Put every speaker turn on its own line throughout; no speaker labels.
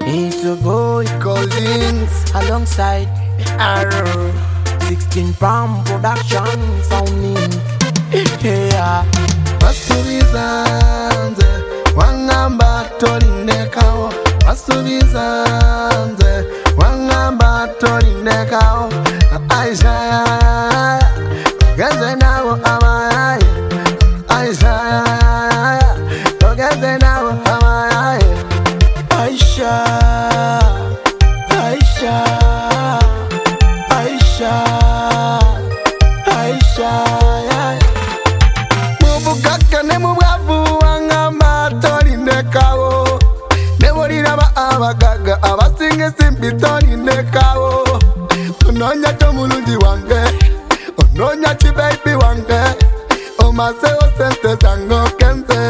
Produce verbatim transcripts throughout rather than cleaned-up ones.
It's a boy Collins alongside Arrow. sixteen pound production sounding. Yeah.
Masubizanze wangamba tolinekao. Masubizanze wangamba tolinekao. Aisha geze nawo amaye. Aisha geze nawo amaye.
Aisha, Aisha, Aisha, Aisha, yeah.
Mubukaka ne mubwavu wangamba tolinekao. Neborira ba abagaga abasinge simbitoni nekao. Ononya tomulundi wange, ononya chi baby wange. Omase osente zango kenze.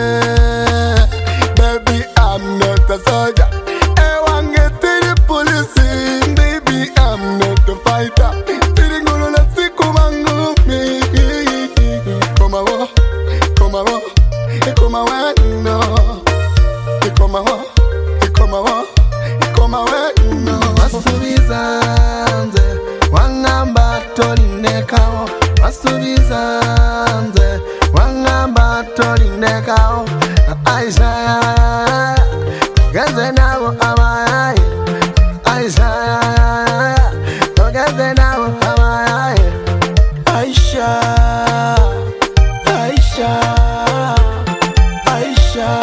Baby I'm not a soldier. I want get to the police. Baby I'm not a fighter. Tiri ngulu na siku mangu mi. Koma wo, koma wo, koma wo no. Koma wo, koma wo, koma wo no. Masubizanze wangamba tolinekao. Masubizanze wangamba tolinekao. Aisha geze nawo amaye. Aisha geze nawo amaye.
Aisha, Aisha, Aisha,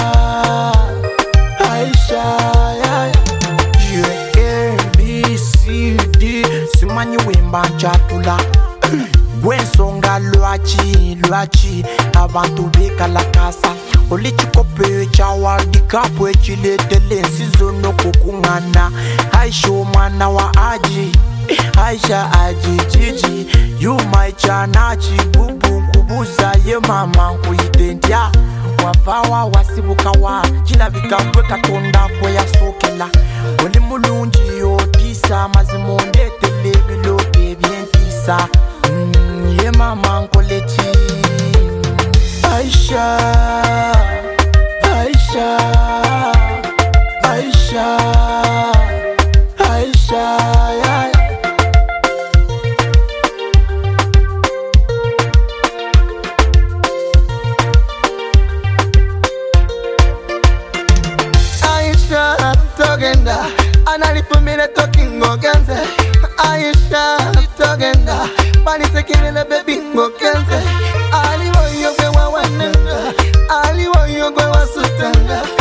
Aisha, yeah. A, B, C, D simanyi wemba nchatula gwensonga lwaki lwaki abantu bekalakasa oli kikope kya World Cup ekiletele ensizo n'okukungana. Aisha omwana wa Aji, Aisha Aji Gigi, you my chanachi bubu kubuza ye mama nkuyite ntya wavawa wasibukawa kilabika gwe Katonda kwe yasokela. Oli mulungi otisa mazima ondetele ebilope ebyentisa. Mm, ye mama nkoleki. Aisha, Aisha, Aisha, Aisha, yeah.
Aisha togenda analipumile talking ogenze. Aisha togenda panisekile baby ngokenze. Ali woyo gwe wa wanenga, ali woyo gwe wa sutanga.